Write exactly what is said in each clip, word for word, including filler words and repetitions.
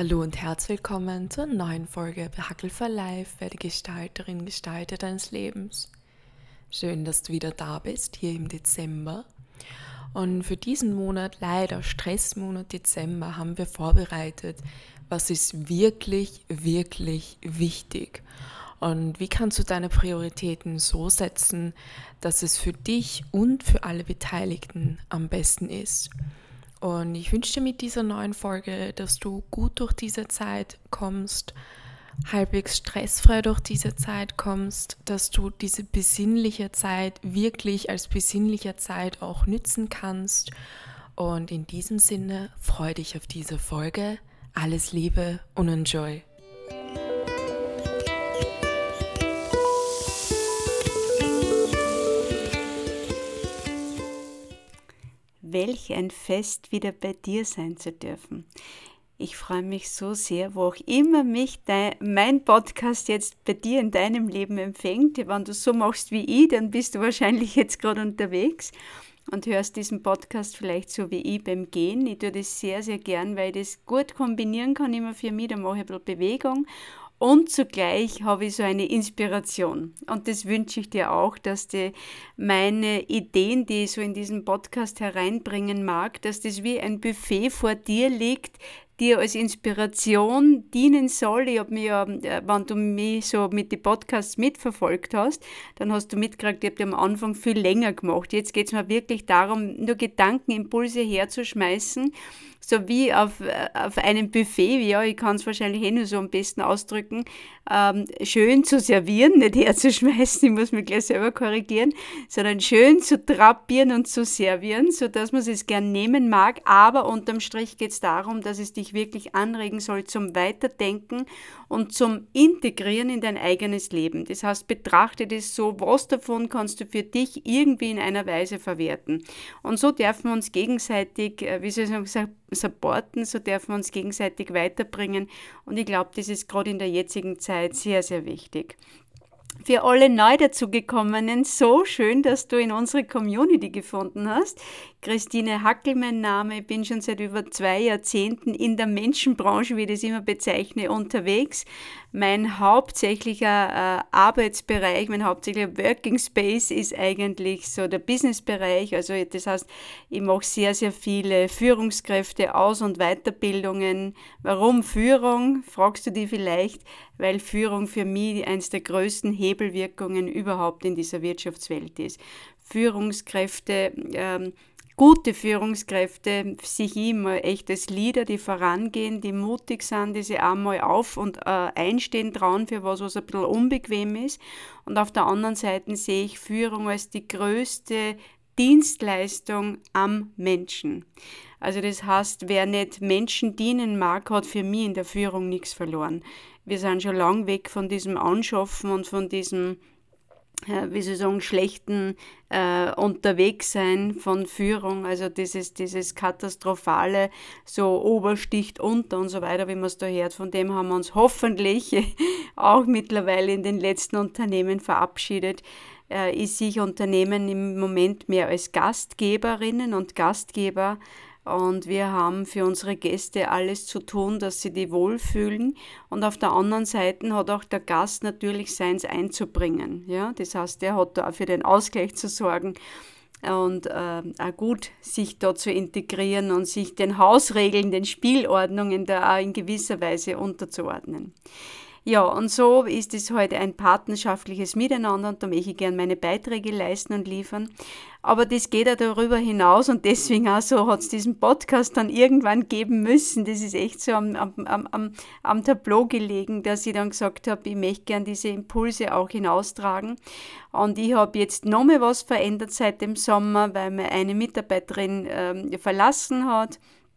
Hallo und herzlich willkommen zur neuen Folge bei Hackel for Life, werde Gestalterin, Gestalter deines Lebens. Schön, dass du wieder da bist, hier im Dezember. Und für diesen Monat, leider Stressmonat Dezember, haben wir vorbereitet, was ist wirklich, wirklich wichtig. Und wie kannst du deine Prioritäten so setzen, dass es für dich und für alle Beteiligten am besten ist. Und ich wünsche dir mit dieser neuen Folge, dass du gut durch diese Zeit kommst, halbwegs stressfrei durch diese Zeit kommst, dass du diese besinnliche Zeit wirklich als besinnliche Zeit auch nützen kannst. Und in diesem Sinne freue dich auf diese Folge. Alles Liebe und enjoy! Welch ein Fest, wieder bei dir sein zu dürfen. Ich freue mich so sehr, wo auch immer mich dein, mein Podcast jetzt bei dir in deinem Leben empfängt. Wenn du so machst wie ich, dann bist du wahrscheinlich jetzt gerade unterwegs und hörst diesen Podcast vielleicht so wie ich beim Gehen. Ich tue das sehr, sehr gern, weil ich das gut kombinieren kann immer für mich. Da mache ich ein bisschen Bewegung. Und zugleich habe ich so eine Inspiration. Und das wünsche ich dir auch, dass die meine Ideen, die ich so in diesen Podcast hereinbringen mag, dass das wie ein Buffet vor dir liegt, dir als Inspiration dienen soll. Ich habe mir ja, wenn du mich so mit den Podcasts mitverfolgt hast, dann hast du mitgekriegt, ich habe die am Anfang viel länger gemacht. Jetzt geht es mir wirklich darum, nur Gedankenimpulse herzuschmeißen, so wie auf, auf einem Buffet, ja, ich kann es wahrscheinlich eh nur so am besten ausdrücken, ähm, schön zu servieren, nicht herzuschmeißen, ich muss mich gleich selber korrigieren, sondern schön zu drapieren und zu servieren, sodass man es gern nehmen mag, aber unterm Strich geht es darum, dass es dich wirklich anregen soll zum Weiterdenken und zum Integrieren in dein eigenes Leben. Das heißt, betrachte das so, was davon kannst du für dich irgendwie in einer Weise verwerten. Und so dürfen wir uns gegenseitig, wie soll ich sagen, supporten, so dürfen wir uns gegenseitig weiterbringen. Und ich glaube, das ist gerade in der jetzigen Zeit sehr, sehr wichtig. Für alle neu dazugekommenen, so schön, dass du in unsere Community gefunden hast. Christine Hackel, mein Name. Ich bin schon seit über zwei Jahrzehnten in der Menschenbranche, wie ich das immer bezeichne, unterwegs. Mein hauptsächlicher äh, Arbeitsbereich, mein hauptsächlicher Working Space ist eigentlich so der Businessbereich. Also das heißt, ich mache sehr, sehr viele Führungskräfte, Aus- und Weiterbildungen. Warum Führung? Fragst du dich vielleicht, weil Führung für mich eines der größten Hebelwirkungen überhaupt in dieser Wirtschaftswelt ist. Führungskräfte, ähm, gute Führungskräfte, sehe ich immer echt als Leader, die vorangehen, die mutig sind, die sich einmal auf und äh, einstehen trauen für was, was ein bisschen unbequem ist. Und auf der anderen Seite sehe ich Führung als die größte Dienstleistung am Menschen. Also das heißt, wer nicht Menschen dienen mag, hat für mich in der Führung nichts verloren. Wir sind schon lang weg von diesem Anschaffen und von diesem, äh, wie soll ich sagen, schlechten äh, Unterwegssein von Führung, also dieses, dieses katastrophale, so Obersticht unter und so weiter, wie man es da hört, von dem haben wir uns hoffentlich auch mittlerweile in den letzten Unternehmen verabschiedet. Äh, ich sehe Unternehmen im Moment mehr als Gastgeberinnen und Gastgeber. Und wir haben für unsere Gäste alles zu tun, dass sie die wohlfühlen. Und auf der anderen Seite hat auch der Gast natürlich seins einzubringen. Ja? Das heißt, der hat da auch für den Ausgleich zu sorgen und äh, auch gut sich da zu integrieren und sich den Hausregeln, den Spielordnungen da auch in gewisser Weise unterzuordnen. Ja, und so ist es heute ein partnerschaftliches Miteinander und da möchte ich gerne meine Beiträge leisten und liefern. Aber das geht ja darüber hinaus und deswegen auch so hat es diesen Podcast dann irgendwann geben müssen. Das ist echt so am, am, am, am Tableau gelegen, dass ich dann gesagt habe, ich möchte gerne diese Impulse auch hinaustragen. Und ich habe jetzt noch mal was verändert seit dem Sommer, weil mir eine Mitarbeiterin ähm, verlassen hat.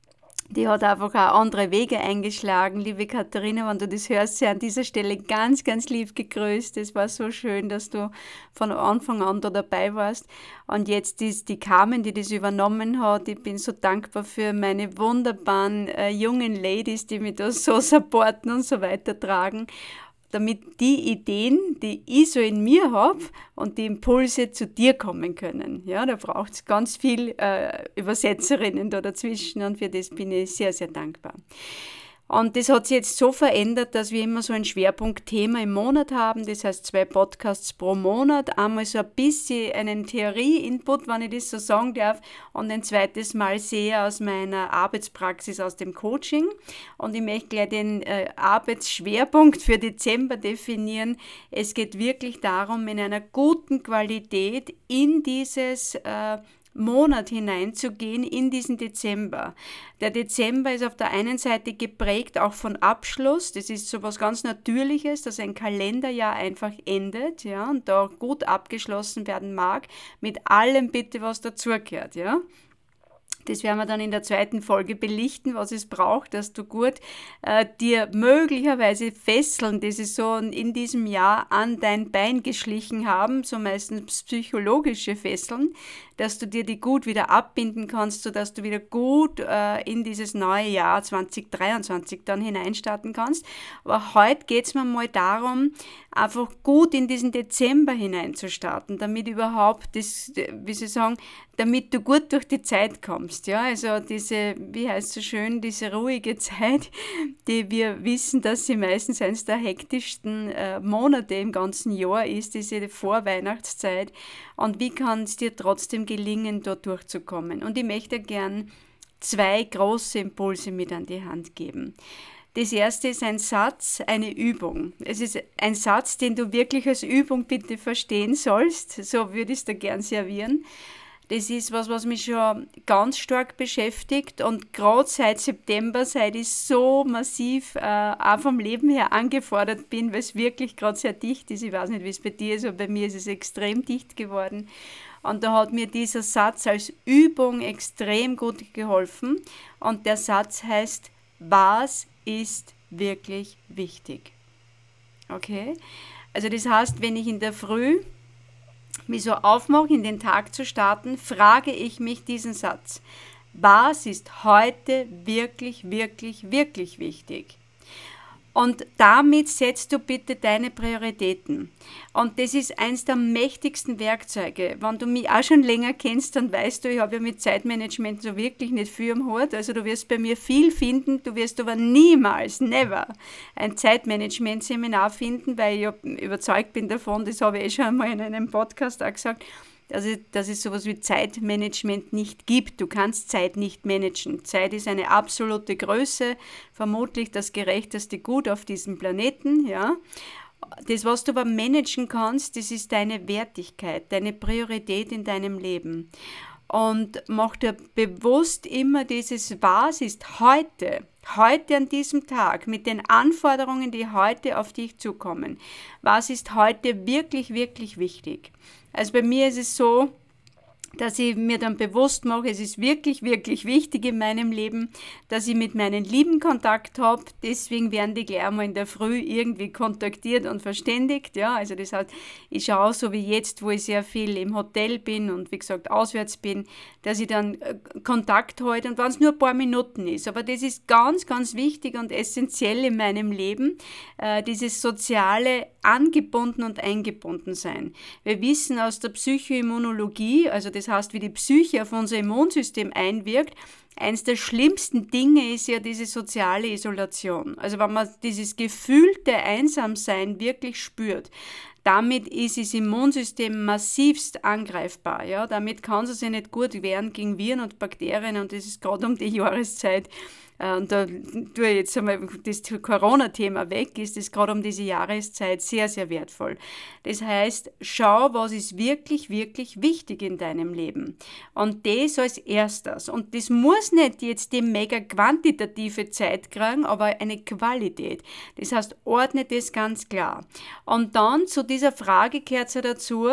Die hat einfach auch andere Wege eingeschlagen. Liebe Katharina, wenn du das hörst, sei an dieser Stelle ganz, ganz lieb gegrüßt. Es war so schön, dass du von Anfang an da dabei warst. Und jetzt ist die Carmen, die das übernommen hat. Ich bin so dankbar für meine wunderbaren äh, jungen Ladies, die mich da so supporten und so weitertragen, damit die Ideen, die ich so in mir habe und die Impulse zu dir kommen können. Ja, da braucht es ganz viel äh, Übersetzerinnen da dazwischen und für das bin ich sehr, sehr dankbar. Und das hat sich jetzt so verändert, dass wir immer so ein Schwerpunktthema im Monat haben. Das heißt zwei Podcasts pro Monat. Einmal so ein bisschen einen Theorie-Input, wenn ich das so sagen darf. Und ein zweites Mal sehr aus meiner Arbeitspraxis, aus dem Coaching. Und ich möchte gleich den äh, Arbeitsschwerpunkt für Dezember definieren. Es geht wirklich darum, in einer guten Qualität in dieses äh, Monat hineinzugehen, in diesen Dezember. Der Dezember ist auf der einen Seite geprägt auch von Abschluss. Das ist so was ganz Natürliches, dass ein Kalenderjahr einfach endet, ja, und da gut abgeschlossen werden mag, mit allem bitte, was dazugehört, ja. Das werden wir dann in der zweiten Folge belichten, was es braucht, dass du gut äh, dir möglicherweise Fesseln, die sie so in diesem Jahr an dein Bein geschlichen haben, so meistens psychologische Fesseln, dass du dir die gut wieder abbinden kannst, sodass du wieder gut äh, in dieses neue Jahr zwanzig dreiundzwanzig dann hineinstarten kannst. Aber heute geht es mir mal darum, einfach gut in diesen Dezember hineinzustarten, damit überhaupt das, wie sie sagen, damit du gut durch die Zeit kommst. Ja? Also diese, wie heißt es so schön, diese ruhige Zeit, die wir wissen, dass sie meistens eines der hektischsten äh, Monate im ganzen Jahr ist, diese Vorweihnachtszeit. Und wie kann es dir trotzdem gelingen, dort durchzukommen? Und ich möchte gern zwei große Impulse mit an die Hand geben. Das erste ist ein Satz, eine Übung. Es ist ein Satz, den du wirklich als Übung bitte verstehen sollst. So würde ich es dir gern servieren. Das ist was, was mich schon ganz stark beschäftigt und gerade seit September, seit ich so massiv äh, auch vom Leben her angefordert bin, weil es wirklich gerade sehr dicht ist. Ich weiß nicht, wie es bei dir ist, aber bei mir ist es extrem dicht geworden. Und da hat mir dieser Satz als Übung extrem gut geholfen. Und der Satz heißt, was ist wirklich wichtig? Okay? Also das heißt, wenn ich in der Früh mich so aufmache, in den Tag zu starten, frage ich mich diesen Satz. Was ist heute wirklich, wirklich, wirklich wichtig? Und damit setzt du bitte deine Prioritäten. Und das ist eins der mächtigsten Werkzeuge. Wenn du mich auch schon länger kennst, dann weißt du, ich habe ja mit Zeitmanagement so wirklich nicht viel am Hut. Also du wirst bei mir viel finden, du wirst aber niemals, never, ein Zeitmanagement-Seminar finden, weil ich ja überzeugt bin davon, das habe ich eh schon einmal in einem Podcast auch gesagt, dass es, dass es sowas wie Zeitmanagement nicht gibt. Du kannst Zeit nicht managen. Zeit ist eine absolute Größe, vermutlich das gerechteste Gut auf diesem Planeten. Ja. Das, was du aber managen kannst, das ist deine Wertigkeit, deine Priorität in deinem Leben. Und mach dir bewusst immer dieses, was ist heute, heute an diesem Tag, mit den Anforderungen, die heute auf dich zukommen. Was ist heute wirklich, wirklich wichtig? Also bei mir ist es so, dass ich mir dann bewusst mache, es ist wirklich, wirklich wichtig in meinem Leben, dass ich mit meinen Lieben Kontakt habe. Deswegen werden die gleich einmal in der Früh irgendwie kontaktiert und verständigt. Ja, also das heißt, ich schaue so wie jetzt, wo ich sehr viel im Hotel bin und wie gesagt auswärts bin, dass ich dann Kontakt halte und wenn es nur ein paar Minuten ist. Aber das ist ganz, ganz wichtig und essentiell in meinem Leben, äh, dieses soziale angebunden und eingebunden sein. Wir wissen aus der Psychoimmunologie, also das heißt, wie die Psyche auf unser Immunsystem einwirkt, eins der schlimmsten Dinge ist ja diese soziale Isolation. Also wenn man dieses gefühlte Einsamsein wirklich spürt, damit ist das Immunsystem massivst angreifbar. Ja? Damit kann es sich nicht gut wehren gegen Viren und Bakterien und das ist gerade um die Jahreszeit. Und da tue ich jetzt einmal das Corona-Thema weg, ist das gerade um diese Jahreszeit sehr, sehr wertvoll. Das heißt, schau, was ist wirklich, wirklich wichtig in deinem Leben. Und das als erstes. Und das muss nicht jetzt die mega quantitative Zeit kriegen, aber eine Qualität. Das heißt, ordne das ganz klar. Und dann zu dieser Frage gehört es dazu,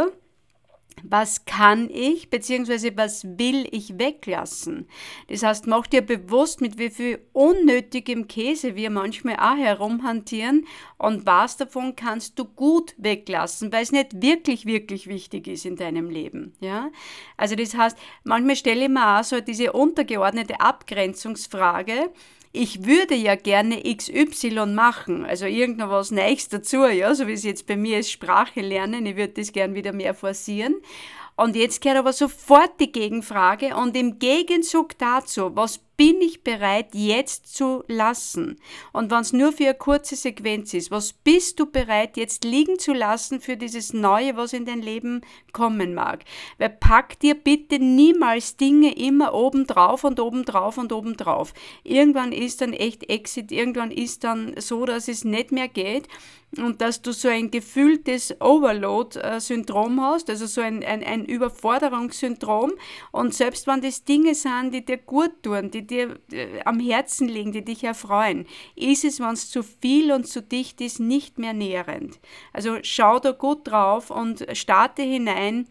was kann ich bzw. was will ich weglassen? Das heißt, mach dir bewusst, mit wie viel unnötigem Käse wir manchmal auch herumhantieren und was davon kannst du gut weglassen, weil es nicht wirklich, wirklich wichtig ist in deinem Leben. Ja? Also das heißt, manchmal stelle ich mir auch so diese untergeordnete Abgrenzungsfrage, ich würde ja gerne X Y machen, also irgendwas Neues dazu, ja, so wie es jetzt bei mir ist, Sprache lernen, ich würde das gern wieder mehr forcieren. Und jetzt gehört aber sofort die Gegenfrage und im Gegenzug dazu, was bin ich bereit, jetzt zu lassen? Und wenn es nur für eine kurze Sequenz ist, was bist du bereit, jetzt liegen zu lassen für dieses Neue, was in dein Leben kommen mag? Weil pack dir bitte niemals Dinge immer oben drauf und oben drauf und oben drauf. Irgendwann ist dann echt Exit, irgendwann ist dann so, dass es nicht mehr geht. Und dass du so ein gefühltes Overload-Syndrom hast, also so ein, ein, ein Überforderungssyndrom. Und selbst wenn das Dinge sind, die dir gut tun, die dir äh, am Herzen liegen, die dich erfreuen, ist es, wenn es zu viel und zu dicht ist, nicht mehr nährend. Also schau da gut drauf und starte hinein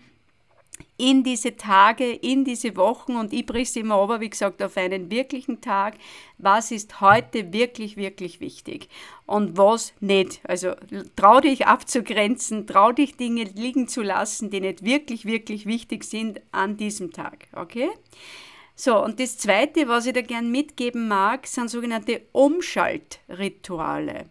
in diese Tage, in diese Wochen, und ich brich's immer aber, wie gesagt, auf einen wirklichen Tag. Was ist heute wirklich, wirklich wichtig und was nicht? Also trau dich abzugrenzen, trau dich Dinge liegen zu lassen, die nicht wirklich, wirklich wichtig sind an diesem Tag, okay? So, und das Zweite, was ich da gern mitgeben mag, sind sogenannte Umschaltrituale.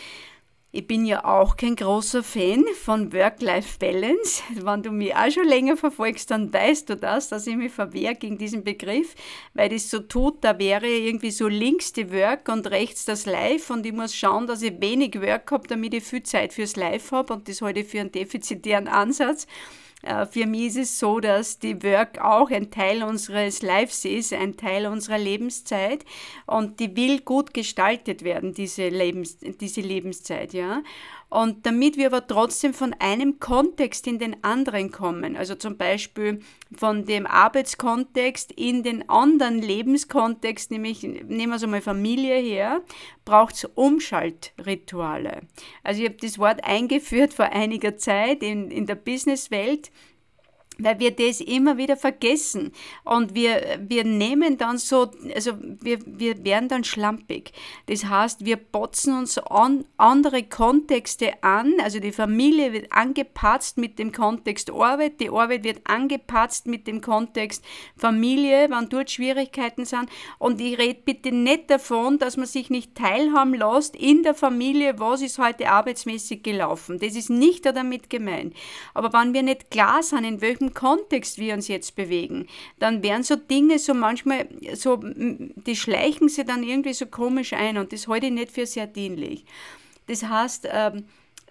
Ich bin ja auch kein großer Fan von Work-Life-Balance. Wenn du mich auch schon länger verfolgst, dann weißt du das, dass ich mich verwehre gegen diesen Begriff, weil das so tut, da wäre irgendwie so links die Work und rechts das Life, und ich muss schauen, dass ich wenig Work habe, damit ich viel Zeit fürs Life habe, und das halte ich für einen defizitären Ansatz. Für mich ist es so, dass die Work auch ein Teil unseres Lives ist, ein Teil unserer Lebenszeit, und die will gut gestaltet werden, diese, Lebens, diese Lebenszeit, ja. Und damit wir aber trotzdem von einem Kontext in den anderen kommen, also zum Beispiel von dem Arbeitskontext in den anderen Lebenskontext, nämlich nehmen wir so mal Familie her, braucht es Umschaltrituale. Also ich habe das Wort eingeführt vor einiger Zeit in, in der Businesswelt, weil wir das immer wieder vergessen, und wir, wir nehmen dann so, also wir, wir werden dann schlampig. Das heißt, wir botzen uns an andere Kontexte an, also die Familie wird angepatzt mit dem Kontext Arbeit, die Arbeit wird angepatzt mit dem Kontext Familie, wenn dort Schwierigkeiten sind, und ich rede bitte nicht davon, dass man sich nicht teilhaben lässt in der Familie, was ist heute arbeitsmäßig gelaufen. Das ist nicht damit gemeint. Aber wenn wir nicht klar sind, in welchem Kontext wir uns jetzt bewegen, dann werden so Dinge so manchmal, so, die schleichen sich dann irgendwie so komisch ein, und das halte ich nicht für sehr dienlich. Das heißt, ähm,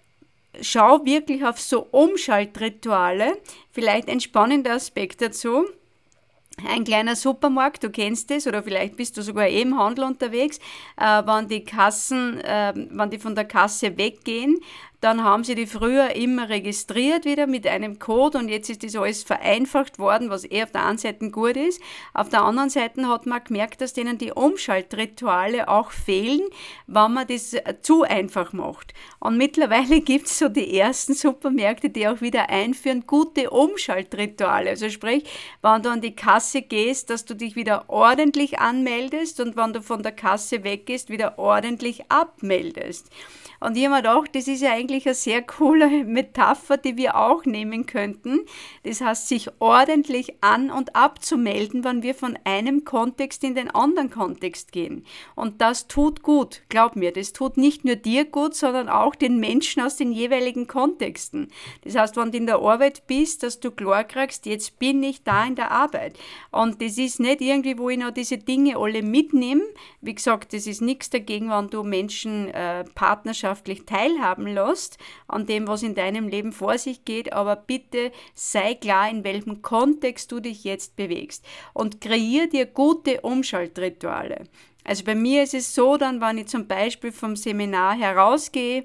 schau wirklich auf so Umschaltrituale, vielleicht ein spannender Aspekt dazu. Ein kleiner Supermarkt, du kennst das, oder vielleicht bist du sogar eh im Handel unterwegs, äh, wenn die Kassen, äh, wenn die von der Kasse weggehen, dann haben sie die früher immer registriert wieder mit einem Code, und jetzt ist das alles vereinfacht worden, was eh auf der einen Seite gut ist. Auf der anderen Seite hat man gemerkt, dass denen die Umschaltrituale auch fehlen, wenn man das zu einfach macht. Und mittlerweile gibt es so die ersten Supermärkte, die auch wieder einführen, gute Umschaltrituale. Also sprich, wenn du an die Kasse gehst, dass du dich wieder ordentlich anmeldest, und wenn du von der Kasse weggehst, wieder ordentlich abmeldest. Und ich habe mir gedacht, das ist ja eigentlich eine sehr coole Metapher, die wir auch nehmen könnten. Das heißt, sich ordentlich an- und abzumelden, wenn wir von einem Kontext in den anderen Kontext gehen. Und das tut gut, glaub mir. Das tut nicht nur dir gut, sondern auch den Menschen aus den jeweiligen Kontexten. Das heißt, wenn du in der Arbeit bist, dass du klar kriegst, jetzt bin ich da in der Arbeit. Und das ist nicht irgendwie, wo ich noch diese Dinge alle mitnehme. Wie gesagt, das ist nichts dagegen, wenn du Menschen äh, partnerschaftlich teilhaben lässt an dem, was in deinem Leben vor sich geht, aber bitte sei klar, in welchem Kontext du dich jetzt bewegst, und kreier dir gute Umschaltrituale. Also bei mir ist es so, dann, wenn ich zum Beispiel vom Seminar herausgehe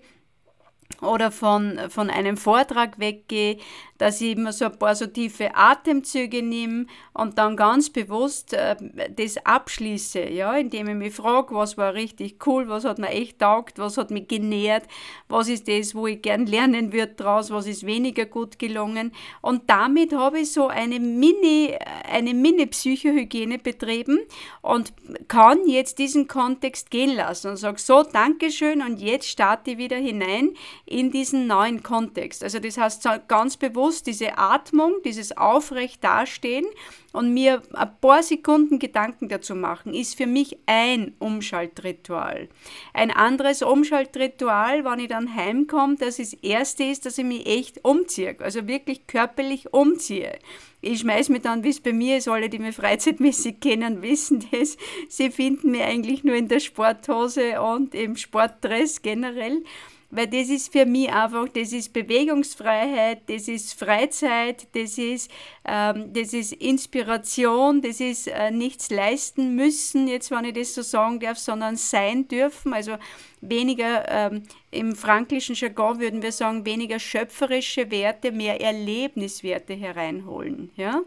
oder von, von einem Vortrag weggehe, dass ich immer so ein paar so tiefe Atemzüge nehme und dann ganz bewusst äh, das abschließe, ja, indem ich mich frage, was war richtig cool, was hat mir echt taugt, was hat mich genährt, was ist das, wo ich gern lernen würde draus, was ist weniger gut gelungen, und damit habe ich so eine Mini, eine Mini-Psychohygiene betrieben und kann jetzt diesen Kontext gehen lassen und sage so, Dankeschön, und jetzt starte ich wieder hinein in diesen neuen Kontext. Also das heißt so ganz bewusst diese Atmung, dieses aufrecht dastehen und mir ein paar Sekunden Gedanken dazu machen, ist für mich ein Umschaltritual. Ein anderes Umschaltritual, wenn ich dann heimkomme, dass das erste ist, dass ich mich echt umziehe, also wirklich körperlich umziehe. Ich schmeiße mich dann, wie es bei mir ist, alle, die mich freizeitmäßig kennen, wissen das. Sie finden mich eigentlich nur in der Sporthose und im Sportdress generell. Weil das ist für mich einfach, das ist Bewegungsfreiheit, das ist Freizeit, das ist, ähm, das ist Inspiration, das ist äh, nichts leisten müssen, jetzt wenn ich das so sagen darf, sondern sein dürfen, also weniger, ähm, im franklischen Jargon würden wir sagen, weniger schöpferische Werte, mehr Erlebniswerte hereinholen. Ja?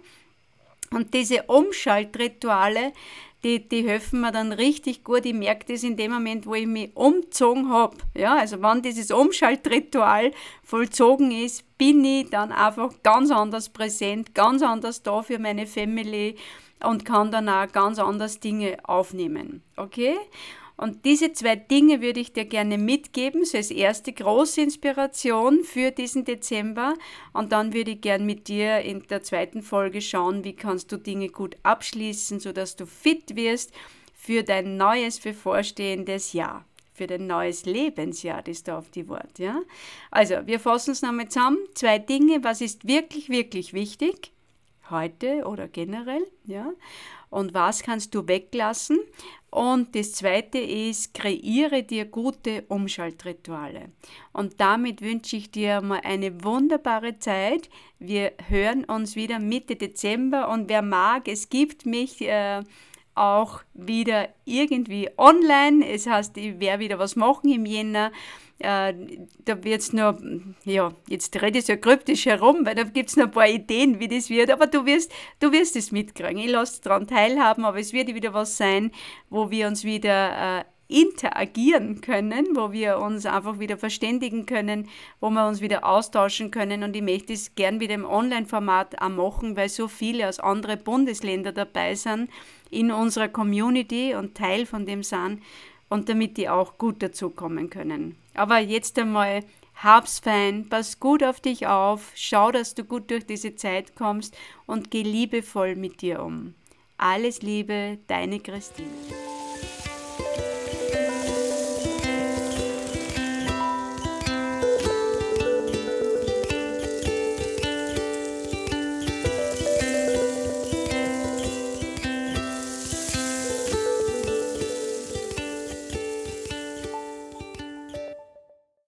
Und diese Umschaltrituale, Die, die helfen mir dann richtig gut. Ich merke das in dem Moment, wo ich mich umgezogen habe. Ja, also wenn dieses Umschaltritual vollzogen ist, bin ich dann einfach ganz anders präsent, ganz anders da für meine Family und kann dann auch ganz anders Dinge aufnehmen. Okay? Und diese zwei Dinge würde ich dir gerne mitgeben, so als erste große Inspiration für diesen Dezember. Und dann würde ich gerne mit dir in der zweiten Folge schauen, wie kannst du Dinge gut abschließen, sodass du fit wirst für dein neues, bevorstehendes Jahr, für dein neues Lebensjahr, das da auf die Wort. Ja? Also, wir fassen es nochmal zusammen. Zwei Dinge, was ist wirklich, wirklich wichtig, heute oder generell, ja? Und was kannst du weglassen? Und das Zweite ist, kreiere dir gute Umschaltrituale. Und damit wünsche ich dir mal eine wunderbare Zeit. Wir hören uns wieder Mitte Dezember und wer mag, es gibt mich äh, auch wieder irgendwie online. Es heißt, ich werde wieder was machen im Jänner. Äh, da wird es nur, ja, jetzt rede ich so kryptisch herum, weil da gibt es noch ein paar Ideen, wie das wird, aber du wirst, du wirst es mitkriegen. Ich lasse daran teilhaben, aber es wird wieder was sein, wo wir uns wieder äh, interagieren können, wo wir uns einfach wieder verständigen können, wo wir uns wieder austauschen können und ich möchte es gern wieder im Online-Format auch machen, weil so viele aus anderen Bundesländern dabei sind in unserer Community und Teil von dem sind und damit die auch gut dazukommen können. Aber jetzt einmal, hab's fein, pass gut auf dich auf, schau, dass du gut durch diese Zeit kommst und geh liebevoll mit dir um. Alles Liebe, deine Christine.